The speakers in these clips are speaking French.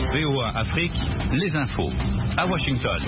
VOA Afrique, les infos. À Washington.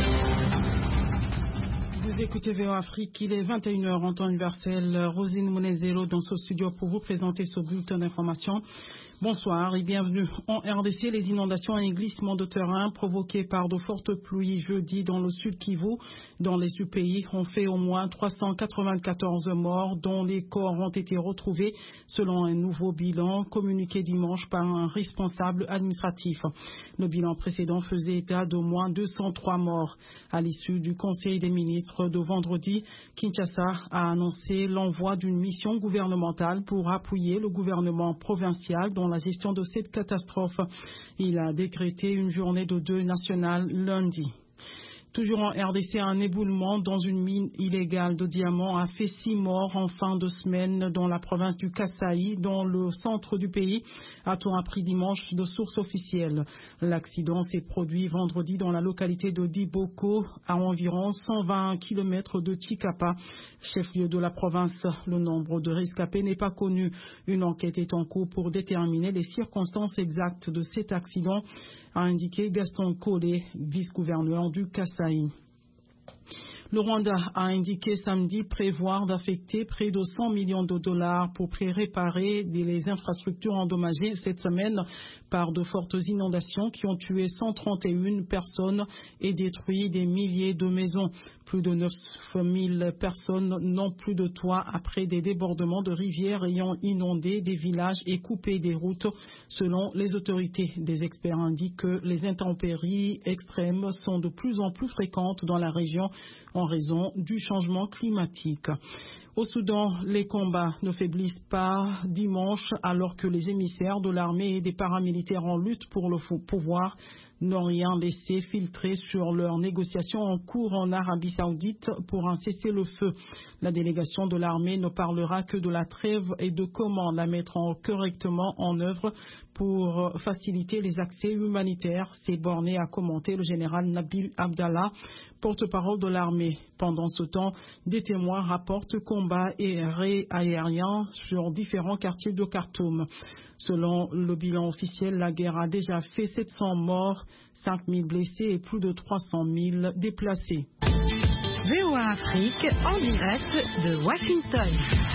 Vous écoutez VOA Afrique, il est 21h en temps universel. Rosine Monezero dans ce studio pour vous présenter ce bulletin d'information. Bonsoir et bienvenue. En RDC, les inondations et les glissements de terrain provoqués par de fortes pluies jeudi dans le sud Kivu, dans les du pays, ont fait au moins 394 morts, dont les corps ont été retrouvés selon un nouveau bilan communiqué dimanche par un responsable administratif. Le bilan précédent faisait état d'au moins 203 morts. À l'issue du Conseil des ministres de vendredi, Kinshasa a annoncé l'envoi d'une mission gouvernementale pour appuyer le gouvernement provincial dans la gestion de cette catastrophe. Il a décrété une journée de deuil national lundi. Toujours en RDC, un éboulement dans une mine illégale de diamants a fait 6 morts en fin de semaine dans la province du Kasaï, dans le centre du pays, a-t-on appris dimanche de sources officielles. L'accident s'est produit vendredi dans la localité de Diboko, à environ 120 km de Chikapa, chef-lieu de la province. Le nombre de rescapés n'est pas connu. Une enquête est en cours pour déterminer les circonstances exactes de cet accident, a indiqué Gaston Kolé, vice-gouverneur du Kasaï. Le Rwanda a indiqué samedi prévoir d'affecter près de 100 millions de dollars pour réparer les infrastructures endommagées cette semaine par de fortes inondations qui ont tué 131 personnes et détruit des milliers de maisons. Plus de 9 000 personnes n'ont plus de toit après des débordements de rivières ayant inondé des villages et coupé des routes, selon les autorités. Des experts indiquent que les intempéries extrêmes sont de plus en plus fréquentes dans la région en raison du changement climatique. Au Soudan, les combats ne faiblissent pas dimanche alors que les émissaires de l'armée et des paramilitaires en lutte pour le pouvoir n'ont rien laissé filtrer sur leurs négociations en cours en Arabie Saoudite pour un cessez-le-feu. La délégation de l'armée ne parlera que de la trêve et de comment la mettre correctement en œuvre pour faciliter les accès humanitaires, s'est borné à commenter le général Nabil Abdallah, porte-parole de l'armée. Pendant ce temps, des témoins rapportent combats et arrêts aériens sur différents quartiers de Khartoum. Selon le bilan officiel, la guerre a déjà fait 700 morts, 5 000 blessés et plus de 300 000 déplacés. VOA Afrique en direct de Washington.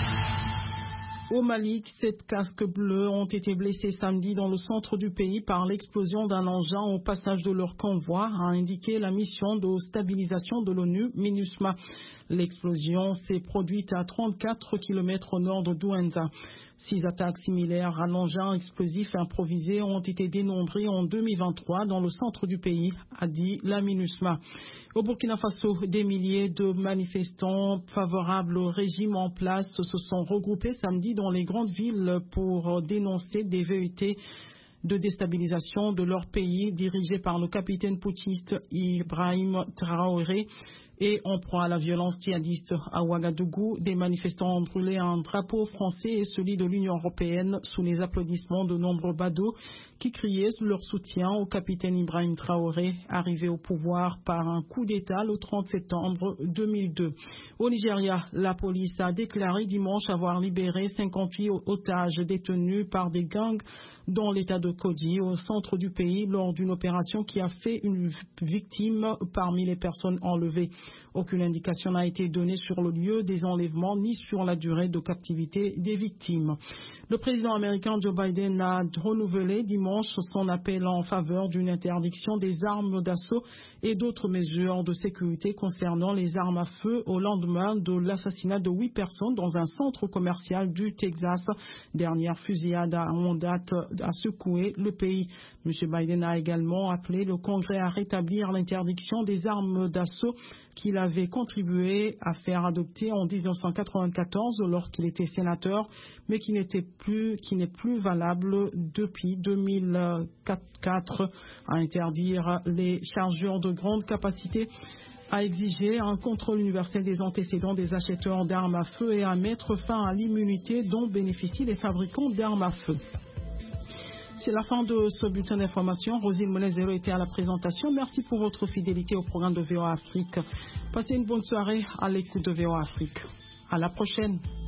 Au Mali, 7 casques bleus ont été blessés samedi dans le centre du pays par l'explosion d'un engin au passage de leur convoi, a indiqué la mission de stabilisation de l'ONU, MINUSMA. L'explosion s'est produite à 34 km au nord de Douenza. 6 attaques similaires à l'engin explosif improvisé ont été dénombrées en 2023 dans le centre du pays, a dit la MINUSMA. Au Burkina Faso, des milliers de manifestants favorables au régime en place se sont regroupés samedi dans les grandes villes pour dénoncer des velléités de déstabilisation de leur pays dirigé par le capitaine putschiste Ibrahim Traoré. Et en proie à la violence djihadiste à Ouagadougou, des manifestants ont brûlé un drapeau français et celui de l'Union européenne sous les applaudissements de nombreux badauds qui criaient leur soutien au capitaine Ibrahim Traoré, arrivé au pouvoir par un coup d'État le 30 septembre 2002. Au Nigeria, la police a déclaré dimanche avoir libéré 58 otages détenus par des gangs dans l'état de Kodi, au centre du pays, lors d'une opération qui a fait une victime parmi les personnes enlevées. Aucune indication n'a été donnée sur le lieu des enlèvements ni sur la durée de captivité des victimes. Le président américain Joe Biden a renouvelé dimanche son appel en faveur d'une interdiction des armes d'assaut et d'autres mesures de sécurité concernant les armes à feu au lendemain de l'assassinat de 8 personnes dans un centre commercial du Texas. Dernière fusillade en date a secoué le pays. M. Biden a également appelé le Congrès à rétablir l'interdiction des armes d'assaut qu'il avait contribué à faire adopter en 1994 lorsqu'il était sénateur, mais qui n'est plus valable depuis 2004, à interdire les chargeurs de grande capacité, à exiger un contrôle universel des antécédents des acheteurs d'armes à feu et à mettre fin à l'immunité dont bénéficient les fabricants d'armes à feu. C'est la fin de ce bulletin d'information. Rosine Monezero était à la présentation. Merci pour votre fidélité au programme de VOA Afrique. Passez une bonne soirée à l'écoute de VOA Afrique. À la prochaine.